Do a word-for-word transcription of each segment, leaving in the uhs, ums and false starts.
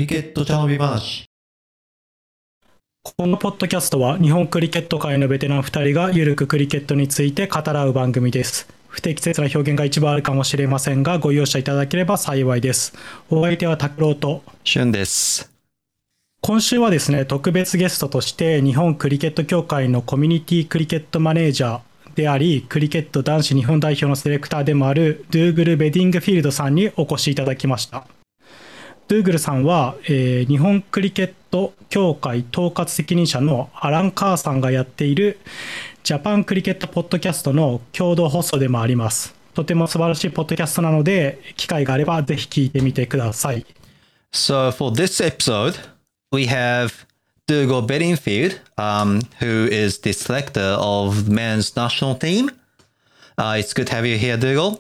リケット茶飲み話。 このポッドキャストは日本クリケット界のベテランふたりがゆるくクリケットについて語らう番組です。不適切な表現が一部あるかもしれませんが、ご容赦いただければ幸いです。お相手は拓郎としゅんです。 今週はですね、特別ゲストとして日本クリケット協会のコミュニティクリケットマネージャーであり、クリケット男子日本代表のセレクターでもあるドゥーグル・ベディングフィールドさんにお越しいただきました。ドゥーグルさんは、えー、日本クリケット協会統括責任者のアラン・カーさんがやっているジャパンクリケットポッドキャストの共同放送でもあります。とても素晴らしいポッドキャストなので、機会があればぜひ聞いてみてください。 So for this episode, we have Dougal Bedingfield, um, who is the selector of the men's national team. Uh, it's good to have you here, Dougal.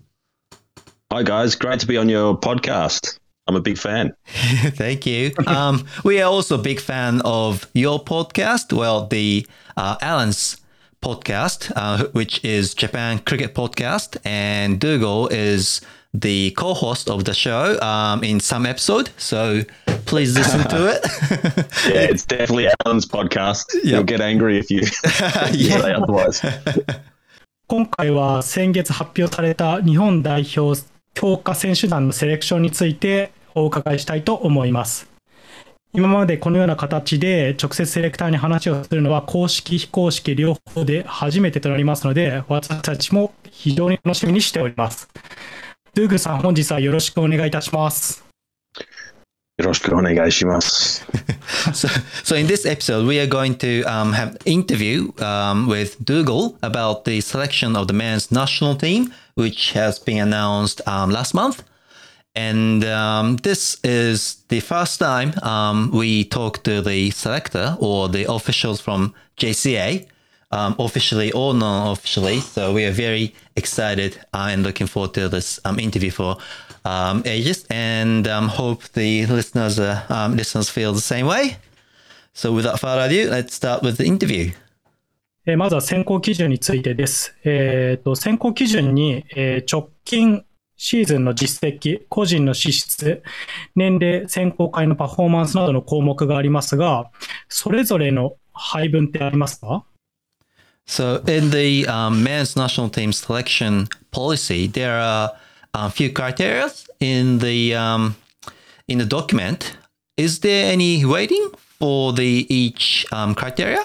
Hi guys, great to be on your podcast. I'm a big fan. Thank you. Um, we are also a big fan of your podcast. Well, the uh, Alan's podcast, uh, which is Japan Cricket Podcast, and Dougal is the co-host of the show um, in some episode. So please listen to it. Yeah, it's definitely Alan's podcast. Yep. You'll get angry if you say otherwise. 今回は先月発表された日本代表強化選手団のセレクションについてお伺いしたいと思います。今までこのような形で直接セレクターに話をするのは公式非公式両方で初めてとなりますので、私たちも非常に楽しみにしております。ドゥーグルさん、本日はよろしくお願いいたします。 よろしくお願いします。 so, so in this episode, we are going to um, have interview um, with Dougal about the selection of the men's national team, which has been announced um, last month. And um, this is the first time um, we talk to the selector or the officials from J C A, um, officially or non-officially. So we are very excited uh, and looking forward to this um, interview for um, ages, and um, hope the listeners uh, um, listeners feel the same way. So without further ado, let's start with the interview. えー、まずは選考基準についてです。えー、と選考基準に、えー、直近シーズンの実績、個人の資質、年齢、選考会のパフォーマンスなどの項目がありますが、それぞれの配分ってありますか？ So in the um, men's national team selection policy, there are a few criteria in the um, in the document. Is there any weighting for the each um, criteria?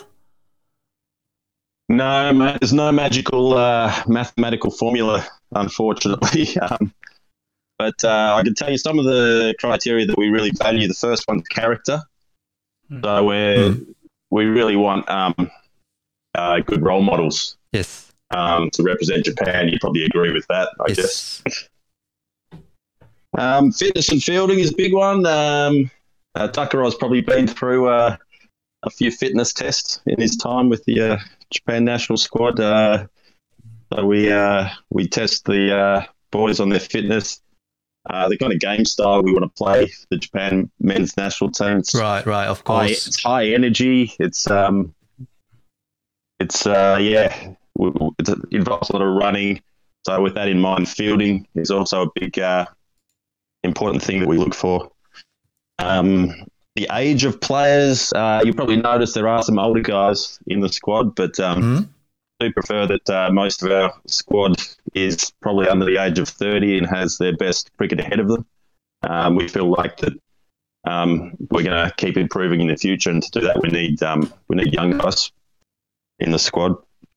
No, there's no magical uh, mathematical formula, unfortunately. um, but uh, I can tell you some of the criteria that we really value. The first one's character. Mm. So we're, mm. we really want um, uh, good role models. Yes. Um, to represent Japan. You probably agree with that, I yes. guess. um, fitness and fielding is a big one. Um, uh, Takaro's probably been through uh, a few fitness tests in his time with the uh, Japan national squad. Uh, so we uh, we test the uh, boys on their fitness, uh, the kind of game style we want to play for the Japan men's national team. It's right, right, of course. High, it's high energy. It's um, it's uh, yeah, it involves a lot of running. So with that in mind, fielding is also a big uh, important thing that we look for. Um, The age of players, uh, you probably noticed there are some older guys in the squad, but um, mm-hmm. I do prefer that uh, most of our squad is probably under the age of thirty and has their best cricket ahead of them. Um, we feel like that um, we're going to keep improving in the future, and to do that, we need um, we need young guys in the squad.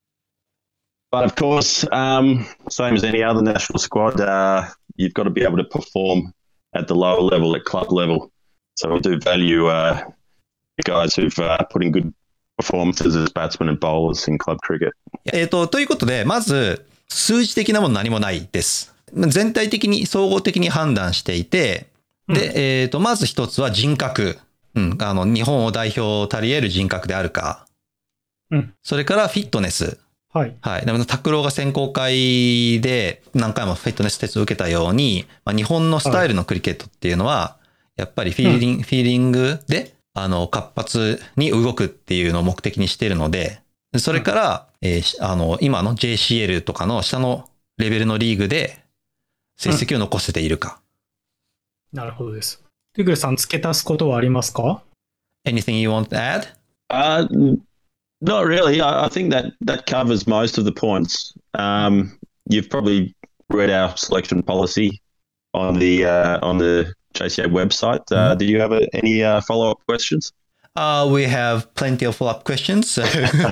But of course, um, same as any other national squad, uh, you've got to be able to perform at the lower level, at club level. So we do value uh, guys who've uh, put in good performances as batsmen and bowlers in club cricket. えっと、ということで、まず数字的なもの何もないです。全体的に総合的に判断していて、で、うん、えっと、まず一つは人格。うん、あの、日本を代表たり得る人格であるか。うん。それからフィットネス。 はい。 はい。でも、拓郎が選考会で何回もフィットネステストを受けたように、まあ、日本のスタイルのクリケットっていうのは、はい、やっぱりフィーリング、うん、フィーリングで、あの、活発に動くっていうのを目的にしているので、それから、うん、えー、あの、今の ジェーシーエル とかの下のレベルのリーグで成績を残せているか。 うん、なるほどです。 トゥグルさん、付け足すことはありますか？ Anything you want to add? Uh, not really. I, I think that that covers most of the points. Um, you've probably read our selection policy on the uh, on the J C A website. Uh, Mhm. Do you have a, any uh, follow up questions? Uh, we have plenty of follow-up questions, so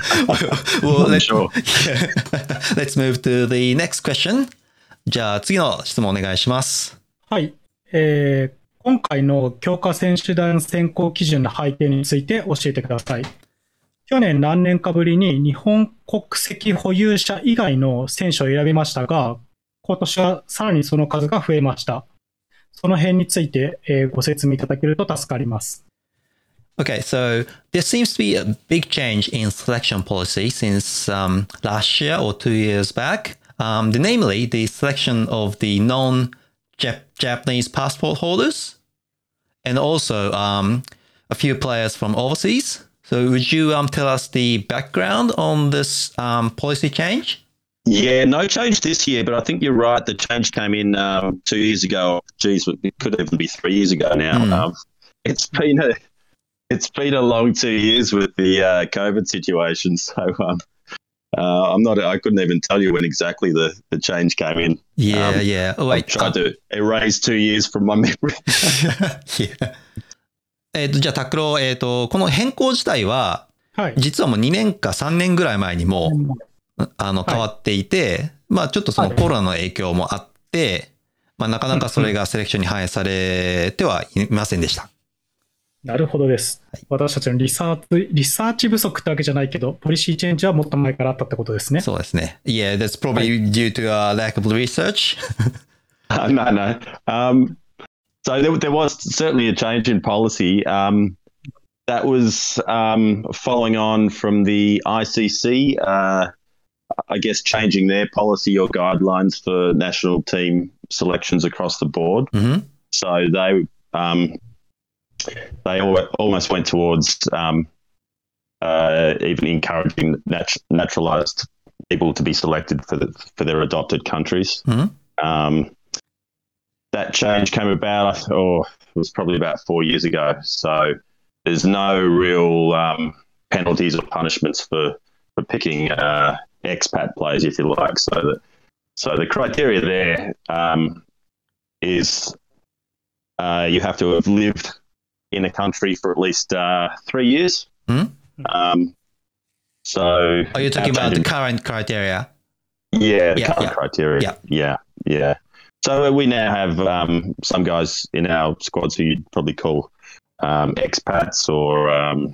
well, I'm let, sure. yeah. Let's move to the next question. じゃあ次の質問お願いします。 はい。えー今回の強化選手団選考基準の背景について教えてください。去年何年かぶりに日本国籍保有者以外の選手を選びましたが、今年はさらにその数が増えました。その辺について、えーご説明いただけると助かります。 Okay, so there seems to be a big change in selection policy since um, last year or two years back. Um, the, namely, the selection of the non-Japanese passport holders and also um, a few players from overseas. So would you um, tell us the background on this um, policy change? Yeah, no change this year, but I think you're right. The change came in um, two years ago. Geez, it could even be three years ago now. Mm. Um, it's been a it's been a long two years with the uh, COVID situation. So um, uh, I'm not. I couldn't even tell you when exactly the, the change came in. Yeah, Um, yeah. Oh, I wait. tried to erase two years from my memory. yeah. えっと、じゃあ、拓郎、えっと、この変更自体は、 はい。 実はもうにねんかさんねんぐらい前にも、あの、 はい変わっていて、まあ、ちょっとそのはいコロナの影響もあって、まあ、なかなかそれがセレクションに反映されてはいませんでした。 なるほどです。私たちのリサーチ、リサーチ不足ってわけじゃないけど、ポリシーチェンジはもっと前からあったってことですね。 そうですね。Yeah, that's probably due to a lack of research. Uh, no, no. Um, so there, there was certainly a change in policy. Um, that was um, following on from the I C C, uh, I guess, changing their policy or guidelines for national team selections across the board. Mhm. So they um, they al- almost went towards um, uh, even encouraging nat- naturalized people to be selected for the, for their adopted countries. Mhm. Um, that change came about, or it was probably about four years ago. So there's no real um, penalties or punishments for for picking uh, expat players, if you like. So that so the criteria there um, is uh, you have to have lived in a country for at least uh, three years. Mhm. Um, so Are you talking that about the change- current criteria? yeah, the Yeah, current yeah. criteria. Yeah. yeah, yeah. So we now have um, some guys in our squads who you'd probably call um, expats or. Um,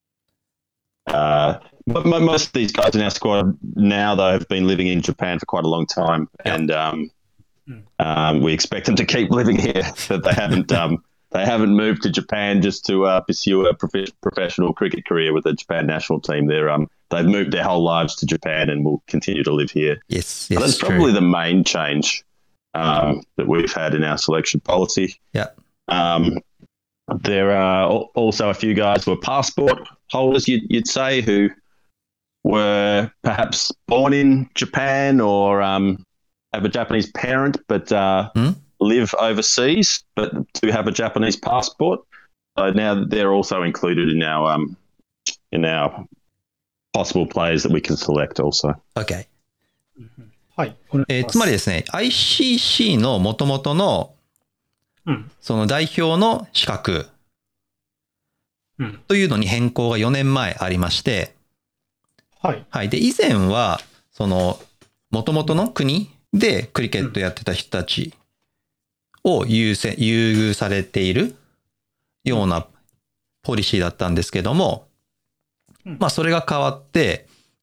uh, but mo- most of these guys in our squad now, though, have been living in Japan for quite a long time, Yeah. and um, Mm. um, we expect them to keep living here. That they haven't um, they haven't moved to Japan just to uh, pursue a prof- professional cricket career with the Japan national team. They're um, they've moved their whole lives to Japan and will continue to live here. Yes, So yes, that's true. probably the main change um, that we've had in our selection policy. Yeah. Um, there are al- also a few guys who are passport holders, you'd, you'd say, who were perhaps born in Japan or um, have a Japanese parent but uh, Hmm. live overseas but do have a Japanese passport. So now they're also included in our um, in our possible players that we can select also. Okay. はい。お願いしますえーつまりですね、アイシーシー の元々のうん。 その代表の資格うん。 というのに変更がよねんまえありまして、 はい。 はい。で、以前は、その、元々の国でクリケットやってた人たちを優先、優遇されているようなポリシーだったんですけども、 うんまあ、それが変わって、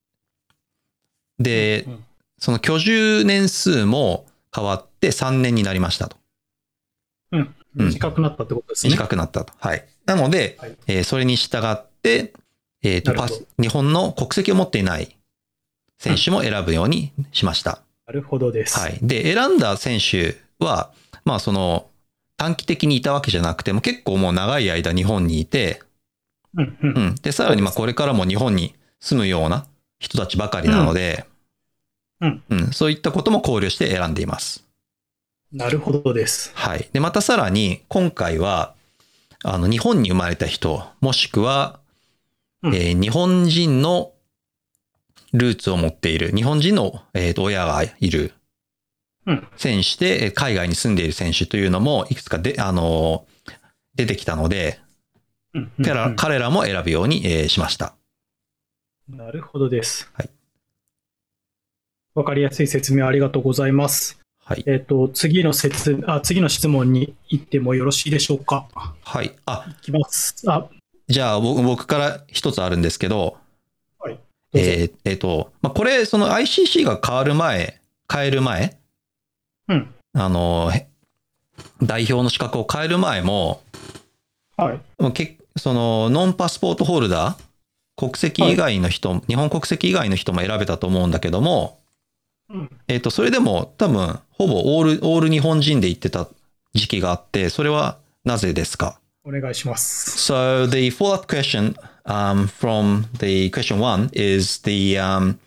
でう、んその居住年数も変わってさんねんになりましたと。 うん。 うん短くなったってことですね。 短くなったと。はい。なので、 はいえーそれに従って、えーとパなるほどス日本の国籍を持っていない選手も選ぶようにしました。 なるほどです。 はい。で、選んだ選手は、まあその、短期的にいたわけじゃなくても結構もう長い間日本にいて、 うん。うん。 うん。で、さらにまあこれからも日本に住むような人たちばかりなので、 うん。 うん。そういったことも考慮して選んでいます。 なるほどです。 はい。で、またさらに、今回は、 あの日本に生まれた人、もしくは、 うんえー日本人のルーツを持っている、日本人の、えーと親がいるうん。 選手で、えー海外に住んでいる選手というのもいくつかで、あのー出てきたので、 うんうん彼らうん彼らも選ぶように、えーしました。 なるほどです。 はい。 わかりやすい説明ありがとうございます。 はい。 えっ、と、次の説、あ、次の質問に行ってもよろしいでしょうか。 はい。あ、 いきます。あ、 じゃあ僕僕から一つあるんですけど、 はい。どうぞ。 えーえーと、まあ、これ、その アイシーシー が変わる前、変える前、 うん。 あの、へ代表の資格を変える前も、 はい。 もうけその、ノンパスポートホルダー、国籍以外の人、日本国籍以外の人も選べたと思うんだけども、 うん。 えっ、と、それでも多分、ほぼオール、オール日本人で言ってた時期があって、それはなぜですか？ お願いします。 So the follow-up question um, from the question one is the um,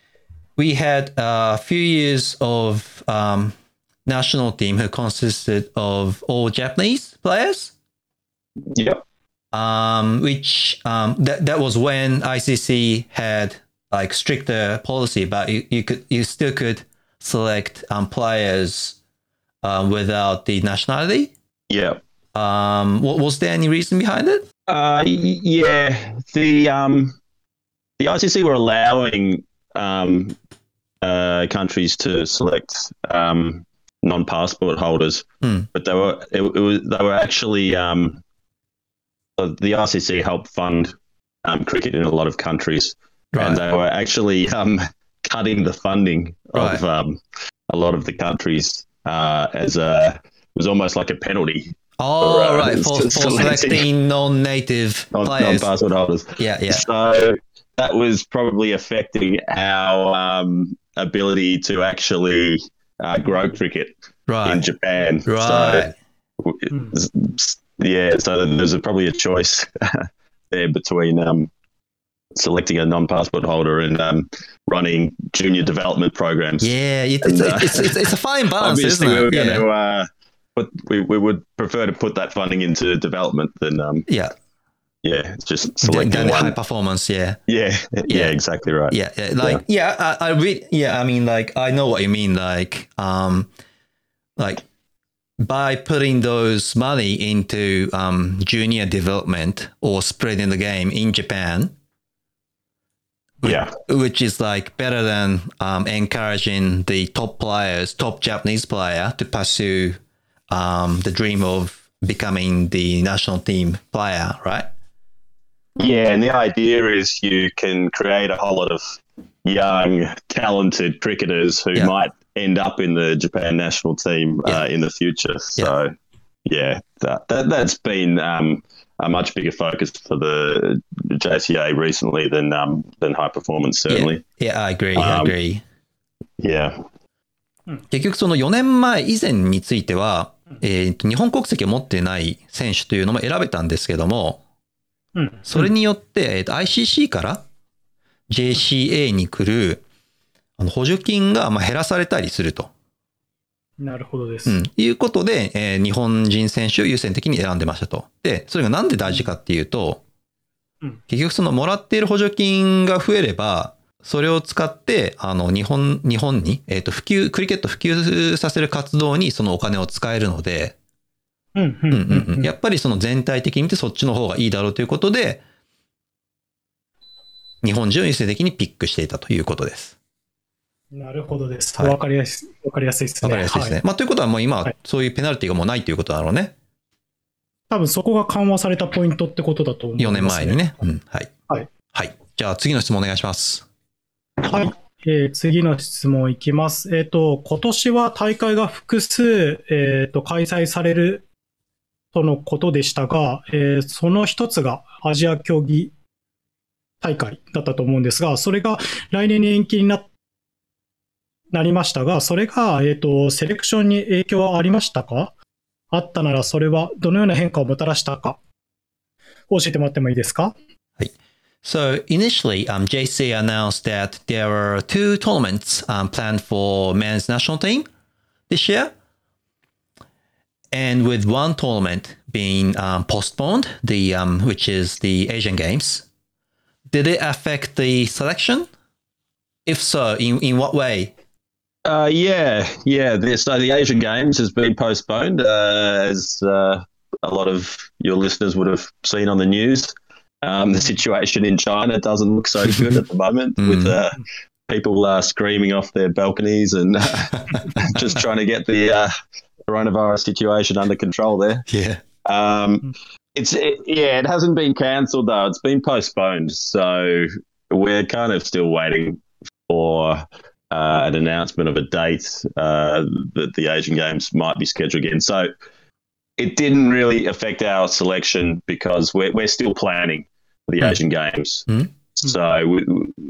we had a few years of um, national team who consisted of all Japanese players, Yep. um, which um, that that was when I C C had like stricter policy, but you, you could you still could select um, players uh, without the nationality. Yep. Um, wa- was there any reason behind it? Uh, y- yeah. The um, the I C C were allowing um, uh, countries to select um, non-passport holders, Hmm. but they were it, it was they were actually um, uh, the I C C helped fund um, cricket in a lot of countries, Right. and they were actually um, cutting the funding Right. of um, a lot of the countries uh, as a it was almost like a penalty. Oh, Or, uh, right, for, for selecting- selecting non-native non- players. non-passport holders. Yeah, yeah. So that was probably affecting our um, ability to actually uh, grow cricket in Right, Japan. right. So, yeah, so there's a, probably a choice there between um, selecting a non-passport holder and um, running junior development programs. Yeah, it, it's, And, uh, it's, it's, it's a fine balance, Obviously, isn't we were it? going Yeah, to. Uh, but we, we would prefer to put that funding into development than um, yeah. yeah, just Then, selecting then high one. performance, yeah. Yeah, yeah, Yeah. exactly right. Yeah, yeah, like yeah, I, I read. Yeah, I mean, like I know what you mean. Like, um, like by putting those money into um junior development or spreading the game in Japan, Yeah. which is like better than um, encouraging the top players, top Japanese player, to pursue um, the dream of becoming the national team player, right? Yeah, and the idea is you can create a whole lot of young, talented cricketers who Yeah. might end up in the Japan national team Yeah. uh, in the future. So, yeah, that, that that's been um, a much bigger focus for the J C A recently than um, than high performance, certainly. Yeah, I agree. I Um, agree. Yeah. 結局そのよねんまえ以前については、えーと日本国籍を持っていない選手というのも選べたんですけども、 うん。 それによって、えーと アイシーシー から ジェーシーエー に来るあの補助金がまあ減らされたりすると、 なるほどです。 うん、いうことで、えー日本人選手を優先的に選んでましたと。で、それがなんで大事かっていうと、 うん結局そのもらっている補助金が増えれば、それを使って、あの、日本、日本に、えっと、普及、クリケット普及させる活動にそのお金を使えるので、 うんうんうんうんうんうん。 やっぱりその全体的に見てそっちの方がいいだろうということで、日本人を優先的にピックしていたということです。 なるほどです。 はいわかりやすい、わかりやすいですね。 わかりやすいですね。 はいまあ、ということはもう今、 はいそういうペナルティがもうないということだろうね。 多分そこが緩和されたポイントってことだと思います、 よねんまえにね。うん。はい。 はい。 はい。じゃあ次の質問お願いします。 はい。えー次の質問いきます。えっ、と、今年は大会が複数、えっ、と、開催されるとのことでしたが、えーその一つがアジア競技大会だったと思うんですが、それが来年に延期にな、なりましたが、それが、えっ、と、セレクションに影響はありましたか？あったなら、それはどのような変化をもたらしたか、教えてもらってもいいですか？ So initially, um, J C announced that there were two tournaments um, planned for men's national team this year. And with one tournament being um, postponed, the um, which is the Asian Games. Did it affect the selection? If so, in, in what way? Uh, yeah, yeah. The, so the Asian Games has been postponed, uh, as uh, a lot of your listeners would have seen on the news. Um, the situation in China doesn't look so good at the moment, mm. with uh, people uh, screaming off their balconies and uh, just trying to get the uh, coronavirus situation under control there. Yeah. Um, it's it, yeah, it hasn't been cancelled though. It's been postponed, so we're kind of still waiting for uh, an announcement of a date uh, that the Asian Games might be scheduled again. So it didn't really affect our selection because we're we're still planning for the mm. Asian Games. Mm. So we,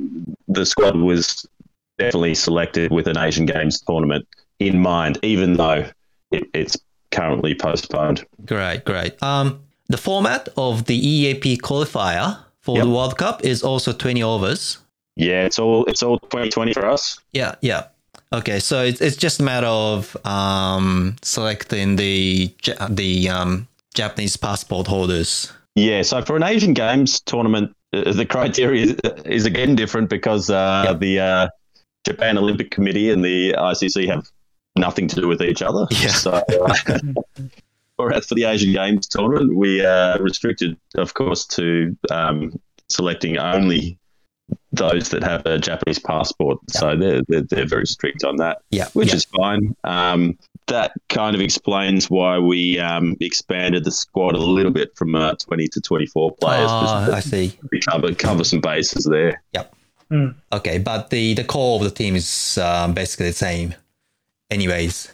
the squad was definitely selected with an Asian Games tournament in mind, even though it, it's currently postponed. Great, great. Um, the format of the E A P qualifier for yep. the World Cup is also twenty overs. Yeah, it's all it's all twenty twenty for us. Yeah, yeah. Okay, so it's it's just a matter of um, selecting the the um, Japanese passport holders. Yeah, so for an Asian Games tournament, uh, the criteria is, is again different because uh, yep. the uh, Japan Olympic Committee and the I C C have nothing to do with each other. Yeah. So, uh, whereas for the Asian Games tournament, we are restricted, of course, to um, selecting only those that have a Japanese passport. Yeah. So they're, they're they're very strict on that, yeah. which yeah. is fine. Um, that kind of explains why we um, expanded the squad a little bit from uh, twenty to twenty-four players. Oh, I see. We cover, cover some bases there. Yep. Mm. Okay, but the, the core of the team is um, basically the same. Anyways.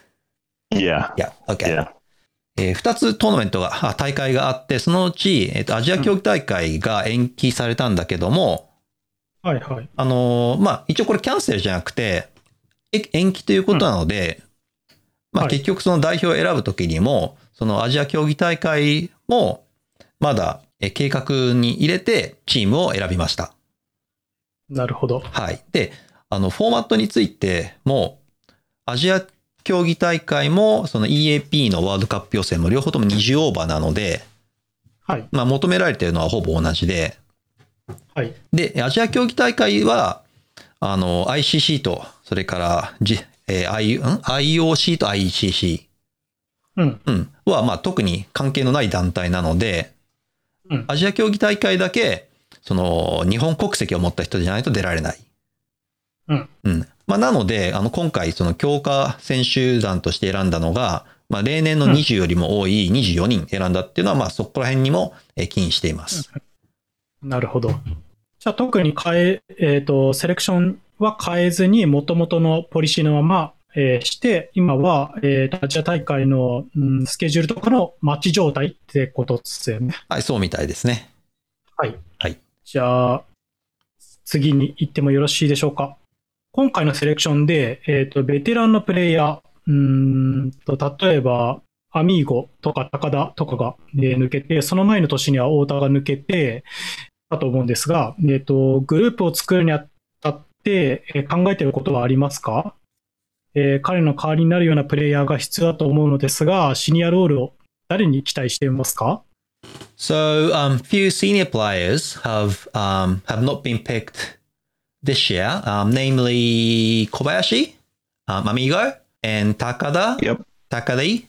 Yeah. Yeah. Okay. Yeah. えー、ふたつトーナメントが、あ大会があって、そのうち、えーと、アジア競技大会が延期されたんだけども、 はいはい。 あのー、まあ、一応これキャンセルじゃなくて、延期ということなので、うん、まあ、結局その代表を選ぶときにも、そのアジア競技大会も、まだ計画に入れてチームを選びました。 なるほど。 はい。で、あの、フォーマットについても、アジア競技大会も、その イーエーピー のワールドカップ予選も両方ともにじゅうオーバーなので、 はい。 まあ求められているのはほぼ同じで、 はい。 で、アジア競技大会は、あの、アイシーシー と、それから、G、えー、I、ん アイオーシー と アイシーシー。うん。 うん。は、まあ特に関係のない団体なので、 うん。 アジア競技大会だけ、その、日本国籍を持った人じゃないと出られない。 うん。 うん。まあ、なので、あの、今回、その強化選手団として選んだのが、まあ、例年のにじゅうよりも多いにじゅうよにん選んだっていうのは、まあ、そこら辺にも起因しています。 なるほど。じゃあ、特に変え、えっと、セレクションは変えずに、元々のポリシーのまま、えー、して、今は、えー、アジア大会の、うん、スケジュールとかの待ち状態ってことですよね。 はい、そうみたいですね。 はい。 はい。 じゃあ、次に行ってもよろしいでしょうか。今回のセレクションで、えっと、ベテランのプレイヤー、うーんと、例えば、アミーゴとか高田とかが、えー、抜けて、その前の年には太田が抜けて、だと思うんですが、えっと、グループを作るにあたって、えー、考えていることはありますか？えー、彼の代わりになるようなプレイヤーが必要だと思うのですが、シニアロールを誰に期待していますか？ So, um, few senior players have, um, have not been picked this year, um, namely Kobayashi, um, Amigo, and Takada, yep. Takadi,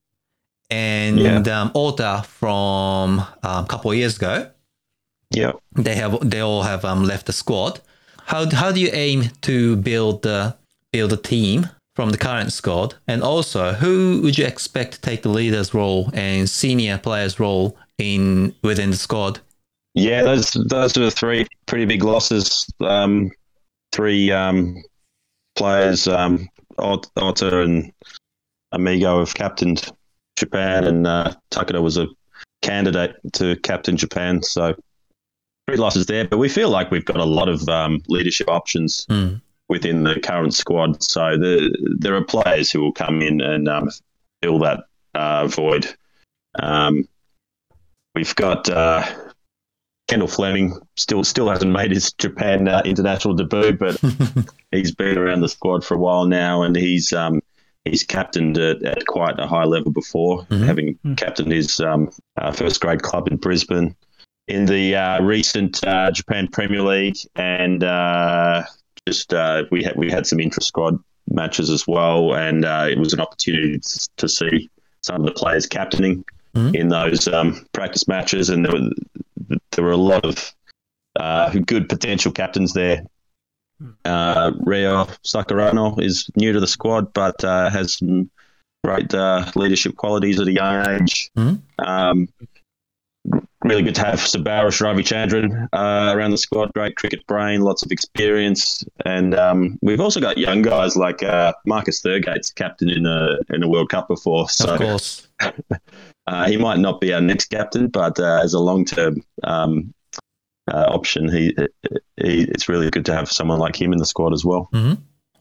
and yeah. um, Ota from um, a couple of years ago. Yeah, they have they all have um, left the squad. How how do you aim to build the build a team from the current squad, and also who would you expect to take the leader's role and senior player's role in within the squad? Yeah, those those are three pretty big losses. Um, three um, players, um, Ota and Amigo, have captained Japan, and uh, Takada was a candidate to captain Japan. So three losses there, but we feel like we've got a lot of um, leadership options mm. within the current squad. So the, there are players who will come in and um, fill that uh, void. Um, we've got. Uh, Kendall Fleming still still hasn't made his Japan uh, international debut, but he's been around the squad for a while now, and he's um, he's captained at, at quite a high level before, Mhm. having Mhm. captained his um, uh, first grade club in Brisbane, in the uh, recent uh, Japan Premier League, and uh, just uh, we had we had some intra squad matches as well, and uh, it was an opportunity to, to see some of the players captaining Mhm. in those um, practice matches, and there were there were a lot of uh, good potential captains there. Uh, Ryo Sakurano is new to the squad, but uh, has some great uh, leadership qualities at a young age. Mhm. Um, really good to have Sabaris Ravichandran uh, around the squad. Great cricket brain, lots of experience, and um, we've also got young guys like uh, Marcus Thurgate's captain in a in a World Cup before. So Of course. uh, he might not be our next captain, but uh, as a long term um, uh, option, he, he it's really good to have someone like him in the squad as well. うん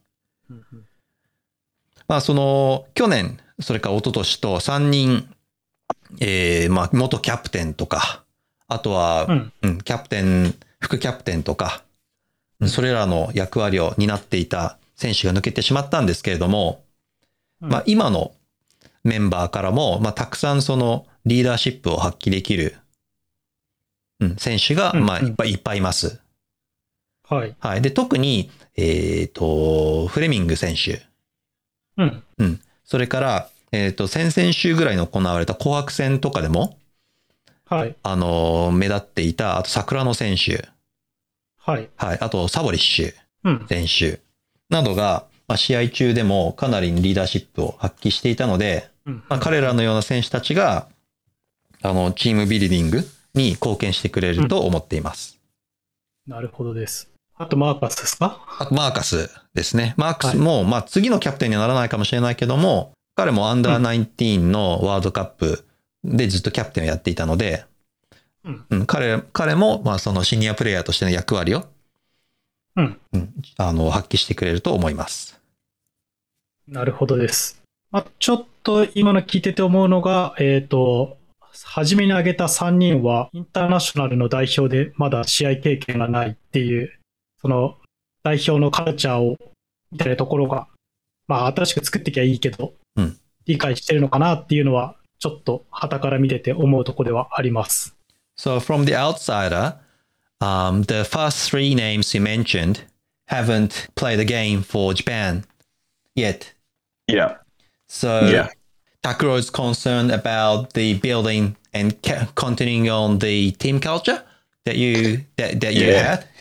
まあ、その、去年、それから一昨年とさんにん、えー、まあ、元キャプテンとか、あとは、 うんうんキャプテン、副キャプテンとか、それらの役割を担っていた選手が抜けてしまったんですけれども、 うんまあ、今のメンバーからも、まあ、たくさんそのリーダーシップを発揮できる、うん、選手が、 うんまあ、いっぱいいっぱいいます。 はい。 はい。で、特に、えっと、フレミング選手、 うん。 うん。それから、えっと、先々週ぐらいに行われた紅白戦とかでも、 はい。 あの、目立っていた、あと桜野選手、 はい。 はい。あと、サボリッシュうん。 選手などが、まあ、試合中でもかなりリーダーシップを発揮していたので、 うんまあ、彼らのような選手たちが、あの、チームビルディングに貢献してくれると思っています。 なるほどです。あとマーカスですか？ あと、マーカスですね。マーカスも、まあ、次のキャプテンにはならないかもしれないけども、彼もアンダーじゅうきゅうのワールドカップでずっとキャプテンをやっていたので、 うんうん彼、彼も、まあ、そのシニアプレイヤーとしての役割を、 うん。 うんあの、発揮してくれると思います。 なるほどです。あちょっと今の聞いてて思うのが、えっと、初めに挙げたさんにんはインターナショナルの代表でまだ試合経験がないっていう、その代表のカルチャーをみたいなところが、まあ新しく作ってきゃいいけど、 うん理解してるのかなっていうのは、ちょっと傍から見てて思うところではあります。 So from the outsider, um, the first three names you mentioned haven't played a game for Japan yet. Yeah, So yeah, Takuro is concerned about the building and ca- continuing on the team culture that you that, that you Yeah. had.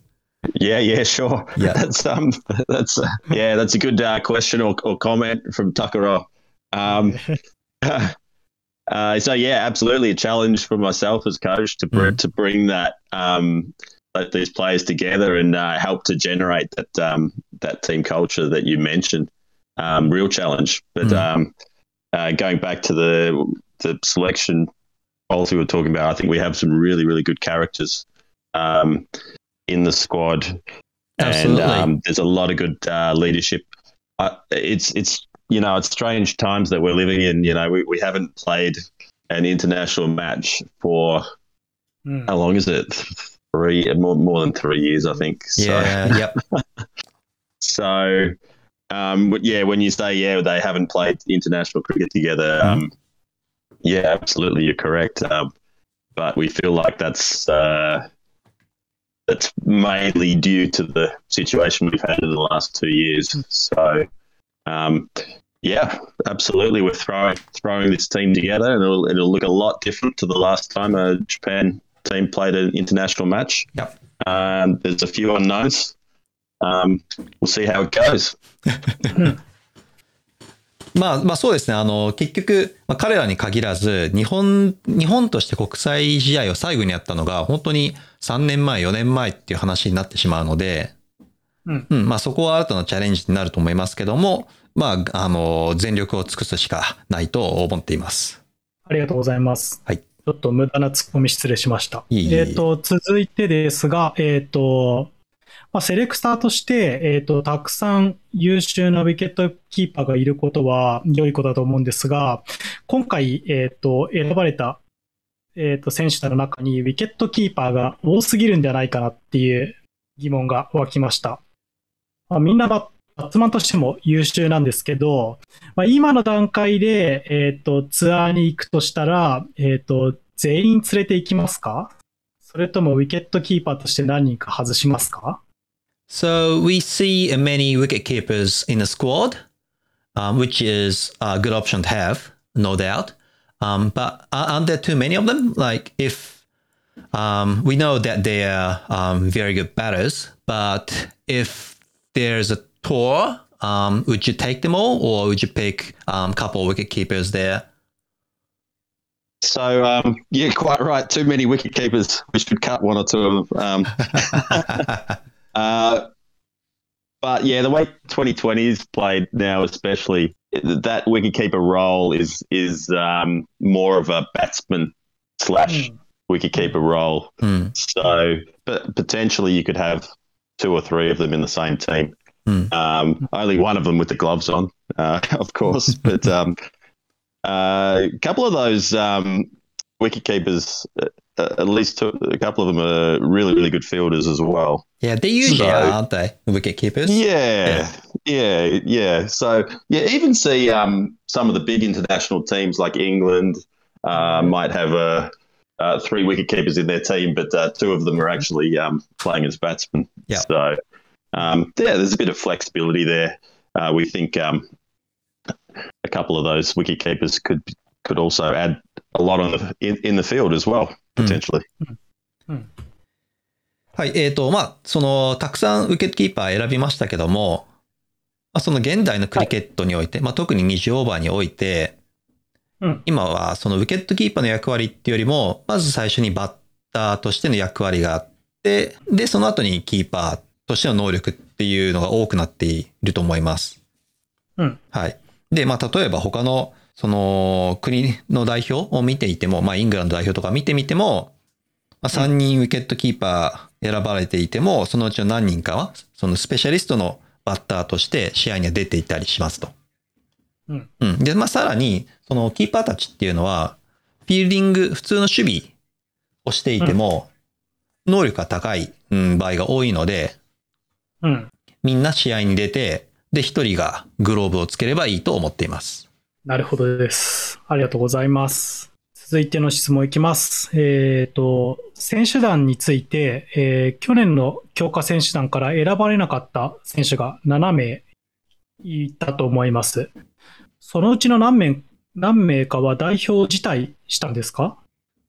yeah, yeah. Sure. Yeah. That's um, that's uh, yeah, that's a good uh, question or, or comment from Takaro. Um, uh, so yeah, absolutely a challenge for myself as coach to br- Mm. to bring that um, like these players together and uh, help to generate that um, that team culture that you mentioned. Um, real challenge, but Mm. um, uh, going back to the the selection policy we were talking about, I think we have some really really good characters um, in the squad, Absolutely. and um, there's a lot of good uh, leadership. Uh, it's it's you know it's strange times that we're living in. You know we, we haven't played an international match for うん。 how long is it? Three more more than three years, I think. So, Yeah, yep. so um, but yeah, when you say yeah they haven't played international cricket together, um, yeah, absolutely, you're correct. Um, but we feel like that's uh, that's mainly due to the situation we've had in the last two years. So, um, yeah, absolutely, we're throwing throwing this team together, and it'll it'll look a lot different to the last time a Japan team played an international match. Yep. Um, there's a few unknowns. Um, we'll see how it goes. まあまあそうですね。あの、結局、まあ、彼らに限らず、日本、日本として国際試合を最後にやったのが、本当にさんねんまえ、よねんまえっていう話になってしまうので、 うんうん、まあそこは新たなチャレンジになると思いますけども、まあ、あの、全力を尽くすしかないと思っています。 ありがとうございます。 はい。 ちょっと無駄な突っ込み失礼しました。 いえいえいええっ、と、続いてですが、えっ、と、まあ、セレクターとして、えっ、と、たくさん優秀なウィケットキーパーがいることは良いことだと思うんですが、今回、えっ、と、選ばれた、えっ、と、選手の中にウィケットキーパーが多すぎるんじゃないかなっていう疑問が湧きました。まあ、みんなバッバッツマンとしても優秀なんですけど、まあ、今の段階で、えっと、ツアーに行くとしたら、えっと、全員連れて行きますか？それともウィケットキーパーとして何人か外しますか？ So we see many wicket keepers in the squad, um, which is a good option to have, no doubt. Um, but aren't there too many of them? Like if um, we know that they are um, very good batters, but if there's a tour, um, would you take them all, or would you pick a um, couple of wicket keepers there? So, um, yeah, quite right. Too many wicket keepers. We should cut one or two of them. Um, uh, but yeah, the way twenty twenty is played now, especially that wicketkeeper role is is um, more of a batsman slash mm. wicketkeeper role. Mm. So, but potentially you could have two or three of them in the same team. Mm. Um, only one of them with the gloves on, uh, of course, but. Um, Uh, a couple of those um, wicket keepers, uh, at least two, a couple of them are really, really good fielders as well. Yeah, they usually so, are, aren't they? Wicket keepers. Yeah, yeah, yeah, yeah. So yeah, even see um, some of the big international teams like England uh, might have a. Uh, three wicket keepers in their team, but uh, two of them are actually um, playing as batsmen. Yeah. So um, yeah, there's a bit of flexibility there. Uh, we think. Um, A couple of those wicket keepers could could also add a lot on the in, in the field as well, potentially. はい、えっと、まあ、その、たくさんウィケットキーパー選びましたけども、まあ、その現代のクリケットにおいて、はい、まあ、特ににじゅうオーバーにおいて、うん、今はそのウィケットキーパーの役割っていうよりも、まず最初にバッターとしての役割があって、で、その後にキーパーとしての能力っていうのが多くなっていると思います。 うん。 はい。で、まあ、例えば他の、その、国の代表を見ていても、まあ、イングランド代表とか見てみても、まあ、さんにんウィケットキーパー選ばれていても、そのうちの何人かは、そのスペシャリストのバッターとして試合には出ていたりしますと。 うん。 うん。で、まあ、さらに、そのキーパーたちっていうのは、フィールディング、普通の守備をしていても、能力が高い、うん、場合が多いので、 うん。 みんな試合に出て、で、一人がグローブをつければいいと思っています。 なるほどです。ありがとうございます。続いての質問いきます。えっと、選手団について、えー、去年の強化選手団から選ばれなかった選手がななめいいたと思います。そのうちの何名、何名かは代表辞退したんですか？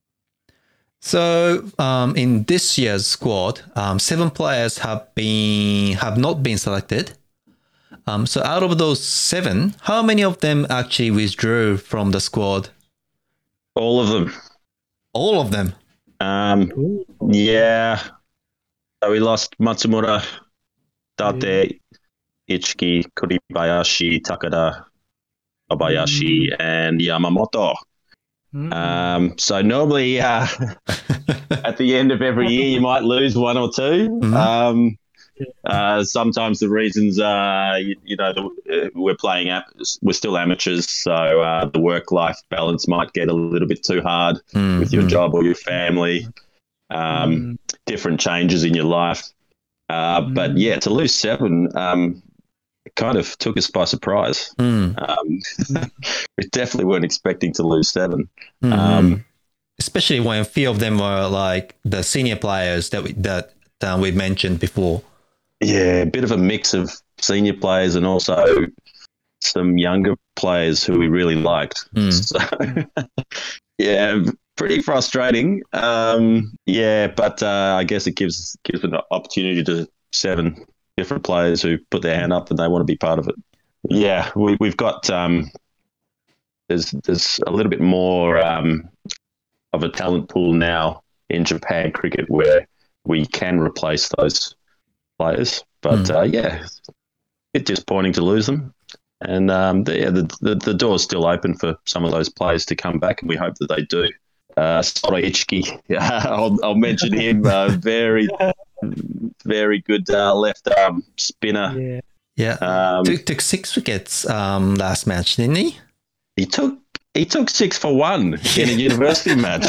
So, um, in this year's squad, um, seven players have been, have not been selected.Um, so out of those seven, how many of them actually withdrew from the squad? All of them. All of them? Um, yeah. So we lost Matsumura, Date, Ichiki, Kuribayashi, Takada, Obayashi, mm. and Yamamoto. Mm. Um, so normally uh, at the end of every year, you might lose one or two. Mm-hmm. Um, Uh, sometimes the reasons are, you, you know, the, uh, we're playing, we're still amateurs, so uh, the work-life balance might get a little bit too hard mm-hmm. with your job or your family, um, mm. different changes in your life. Uh, mm. But yeah, to lose seven, um, it kind of took us by surprise. Mm. Um, we definitely weren't expecting to lose seven. Mm-hmm. Um, Especially when a few of them were like the senior players that we, that uh, we mentioned before. Yeah, a bit of a mix of senior players and also some younger players who we really liked. Mm. So, yeah, pretty frustrating. Um, yeah, but uh, I guess it gives gives an opportunity to seven different players who put their hand up and they want to be part of it. Yeah, we, we've got um, there's there's a little bit more um, of a talent pool now in Japan cricket where we can replace those players, but mm. uh, yeah, it's disappointing to lose them. And um, the, yeah, the, the the door's still open for some of those players to come back, and we hope that they do. Uh, Soro Ichiki, I'll, I'll mention him. Uh, very, very good uh, left arm spinner. Yeah, yeah. Um, took, took six wickets um, last match, didn't he? He took he took six for one in a university match.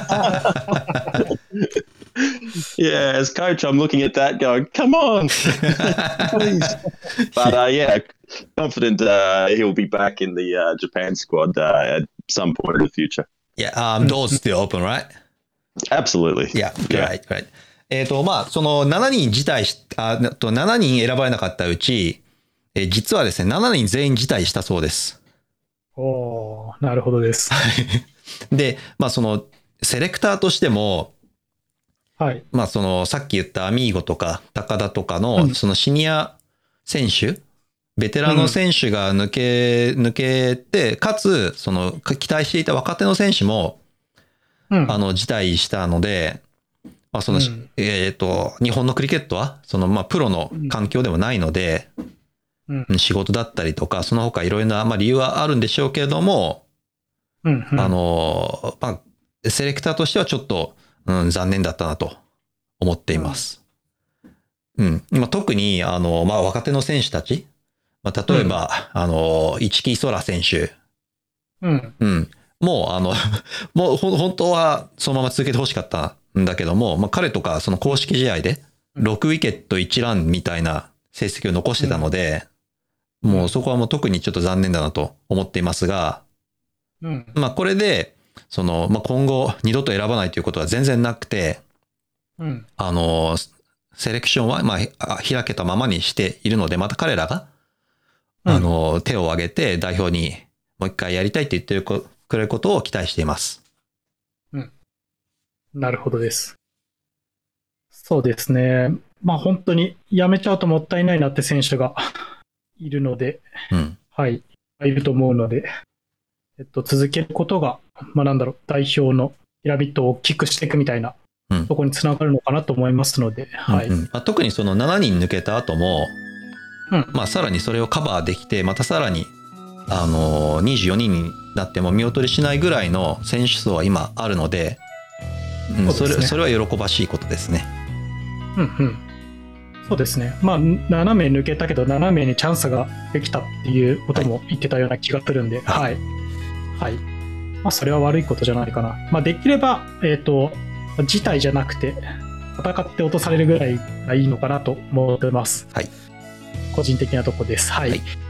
Yeah, as coach, I'm looking at that going, come on, please. But uh, yeah, confident uh, he'll be back in the uh, Japan squad uh, at some point in the future. Yeah, um, doors still open, right? Absolutely. Yeah, right, right. えっと、まあ、そのななにん辞退し、あとななにん選ばれなかったうち、えー実はですね、ななにん全員辞退したそうです。 おー、なるほどです。 で、まあ、その、セレクターとしても、 はい。 まあ、その、さっき言ったアミーゴとか、高田とかの、 うんそのシニア選手、ベテランの選手が抜け、抜けて、かつ、その、期待していた若手の選手も、 うん。 あの、辞退したので、まあ、その、 うんえっと、日本のクリケットは、その、まあ、プロの環境でもないので、 うん。 仕事だったりとか、その他いろいろな、まあ、理由はあるんでしょうけれども、 うん。うんあ、の、まあ、セレクターとしてはちょっと、うん、残念だったなと思っています。うん。まあ、特に、あの、まあ、若手の選手たち、まあ、例えば、あの、市木空選手、 うん。 うん。もう、あの、もう、ほ本当はそのまま続けてほしかったんだけども、まあ、彼とか、その公式試合で、ろくウィケットいちランみたいな成績を残してたので、もうそこはもう特にちょっと残念だなと思っていますが、 うん。 まあ、これで、その、まあ、今後二度と選ばないということは全然なくて、 うん。 あの、セレクションは、まあ、あ開けたままにしているので、また彼らが、 うんあの、手を挙げて代表にもう一回やりたいって言ってるこくれることを期待しています。 なるほどです。そうですね。まあ本当にやめちゃうともったいないなって選手がいるので、 うん。 はい、いると思うので、えっと、続けることが、まあなんだろう、代表のピラミッドを大きくしていくみたいな、 うんそこにつながるのかなと思いますので、はい。 うんうんまあ、特にそのななにん抜けた後も、 うんまあ、さらにそれをカバーできて、またさらに、あのー、にじゅうよにんになっても見劣りしないぐらいの選手層は今あるので、うん、そそうですねれ、それは喜ばしいことですね。 うんうん。そうですね。まあ、なな名抜けたけど、なな名にチャンスができたっていうことも言ってたような気がするんで、はい。はい。まあ、それは悪いことじゃないかな。まあ、できれば、えっと、辞退じゃなくて、戦って落とされるぐらいがいいのかなと思ってます。 はい。 個人的なとこです。はい。 はい